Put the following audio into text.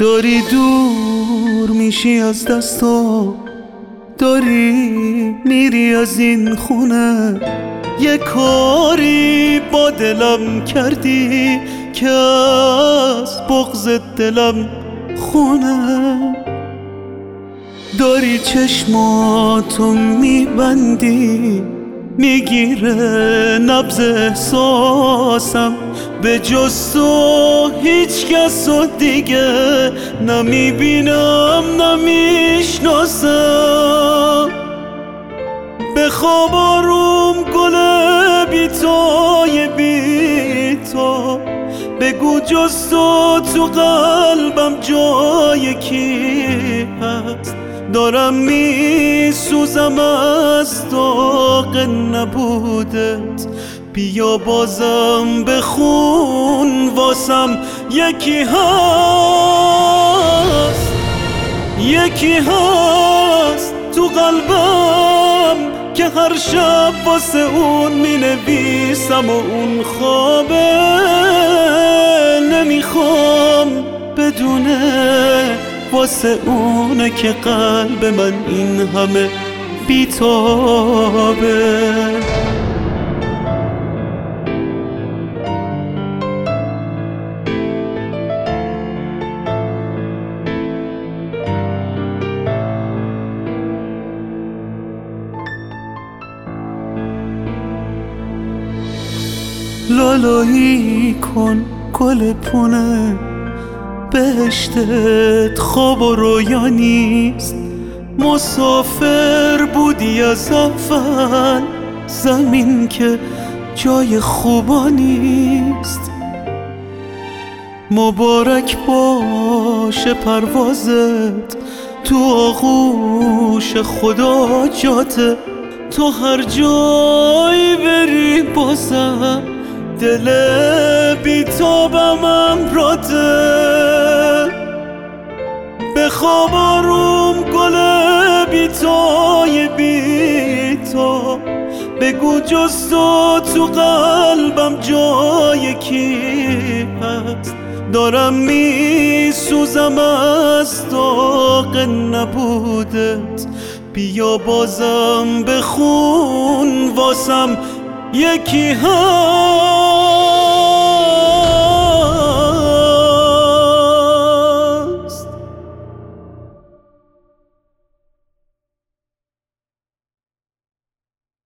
داری دور میشی از دستا، داری میری از این خونه. یه کاری با دلم کردی که از بغض دلم خونه. داری چشماتو میبندی، میگیره نبض احساسم. به جز تو هیچ کس رو دیگه نمیبینم نمیشناسم. بخواب آروم گل بیتای بیتا، بگو جز تو قلبم جای کی هست. دارم میسوزم از داغ نبودت، بیا بازم بخون واسم. یکی هست، یکی هست تو قلبم که هر شب واسه اون مینویسم و اون خوابه. نمیخوام بدونه واسه اونه که قلب من این همه بیتابه. لالایی کن گل پونه، بهشتت خواب و رویا نیست. مسافر بودی از اول، زمین که جای خوبا نیست. مبارک باشه پروازت تو آغوش خدا جاته. تو هر جایی بری بازم دل بیتابم امراته. بخواب آروم گل بیتای بیتا، بگو جز تو قلبم جای کی هست. دارم میسوزم از داغ نبودت، بیا بازم بخون واسم. یکی هست